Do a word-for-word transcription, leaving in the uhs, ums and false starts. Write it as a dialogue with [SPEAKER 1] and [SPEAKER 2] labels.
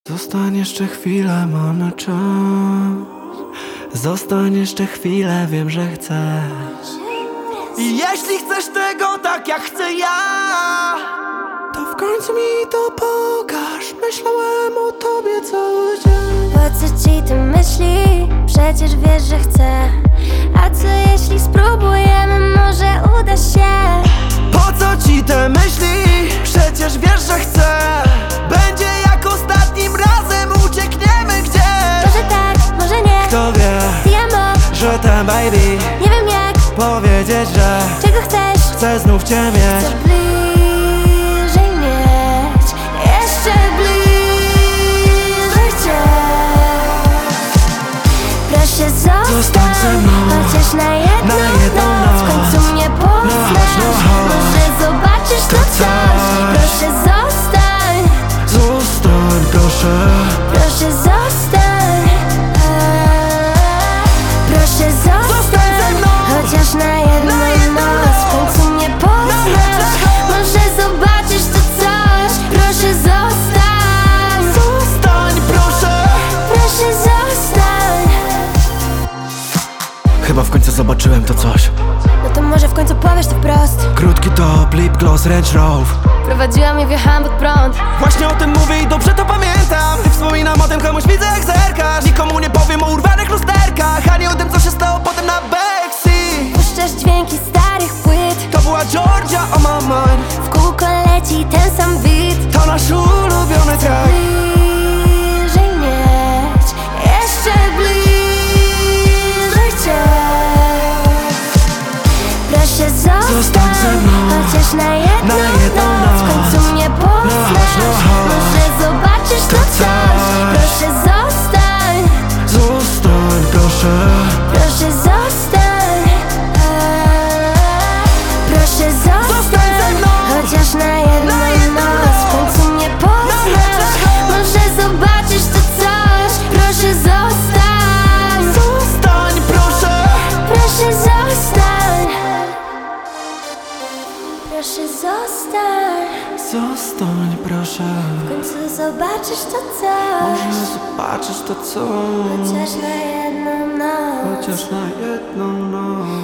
[SPEAKER 1] Zostań jeszcze chwilę, mamy czas. Zostań jeszcze chwilę, wiem, że chcesz. I jeśli chcesz tego tak jak chcę ja, to w końcu mi to pokaż. Myślałem o tobie cały dzień.
[SPEAKER 2] Po co ci te myśli? Przecież wiesz, że chcę. A co jeśli spróbujemy, może uda się?
[SPEAKER 1] Po co ci te myśli? Przecież wiesz, że chcę. Będzie jak ostatnim razem, uciekniemy gdzieś.
[SPEAKER 2] Może tak, może nie.
[SPEAKER 1] Kto wie,
[SPEAKER 2] Ti amo,
[SPEAKER 1] że ten baby
[SPEAKER 2] nie wiem jak.
[SPEAKER 1] powiedzieć, że
[SPEAKER 2] Czego chcesz?
[SPEAKER 1] chcę znów cię mieć.
[SPEAKER 2] Chcę bliżej mieć. Jeszcze bliżej cię. Proszę
[SPEAKER 1] Zostań
[SPEAKER 2] zostań,
[SPEAKER 1] ze mną,
[SPEAKER 2] chociaż na jedną,
[SPEAKER 1] na jedną
[SPEAKER 2] noc. W
[SPEAKER 1] noc.
[SPEAKER 2] końcu mnie poznasz,
[SPEAKER 1] No, no, no.
[SPEAKER 2] może zobaczysz to
[SPEAKER 1] To
[SPEAKER 2] coś.
[SPEAKER 1] coś.
[SPEAKER 2] Proszę zostań,
[SPEAKER 1] Zostań, proszę.
[SPEAKER 2] proszę zostań. Proszę
[SPEAKER 1] Zostań
[SPEAKER 2] zostań,
[SPEAKER 1] ze mną,
[SPEAKER 2] chociaż na jedną
[SPEAKER 1] na jedną
[SPEAKER 2] noc. W
[SPEAKER 1] noc.
[SPEAKER 2] końcu mnie poznasz, może zobaczysz to coś. Proszę zostań,
[SPEAKER 1] Zostań, proszę.
[SPEAKER 2] proszę zostań.
[SPEAKER 1] Chyba w końcu zobaczyłem to coś.
[SPEAKER 2] No to może w końcu powiesz to wprost.
[SPEAKER 1] Krótki top, lip gloss, Range Rover.
[SPEAKER 2] Prowadziłam i wjechałam pod prąd.
[SPEAKER 1] Właśnie o tym mówię i dobrze to pamiętam. Gdy wspominam o tym, komuś widzę jak zerkasz. Nikomu nie powiem o urwanych lusterkach, ani o tym, co się stało potem na backseat.
[SPEAKER 2] Puszczasz dźwięki starych płyt.
[SPEAKER 1] To była Georgia on my mind.
[SPEAKER 2] W kółko leci ten sam beat.
[SPEAKER 1] To nasz ulubiony track.
[SPEAKER 2] Bliżej mieć, jeszcze bliżej cię. Proszę zostań,
[SPEAKER 1] Zostań ze mną,
[SPEAKER 2] chociaż na jedną,
[SPEAKER 1] na jedną
[SPEAKER 2] noc. W
[SPEAKER 1] noc.
[SPEAKER 2] końcu mnie poznasz,
[SPEAKER 1] No, no.
[SPEAKER 2] może zobaczysz to
[SPEAKER 1] To
[SPEAKER 2] coś.
[SPEAKER 1] coś.
[SPEAKER 2] Proszę zostań,
[SPEAKER 1] Zostań, proszę.
[SPEAKER 2] proszę zostań. Proszę
[SPEAKER 1] Zostań
[SPEAKER 2] zostań,
[SPEAKER 1] ze mną,
[SPEAKER 2] chociaż na jedną,
[SPEAKER 1] na jedną
[SPEAKER 2] noc. W
[SPEAKER 1] noc.
[SPEAKER 2] końcu mnie poznasz, może zobaczysz to coś. Proszę zostań,
[SPEAKER 1] Zostań, proszę.
[SPEAKER 2] proszę zostań. Proszę zostań,
[SPEAKER 1] Zostań, proszę.
[SPEAKER 2] w końcu zobaczysz to coś.
[SPEAKER 1] Może zobaczysz to co.
[SPEAKER 2] Chociaż na jedną noc.
[SPEAKER 1] Chociaż na jedną noc.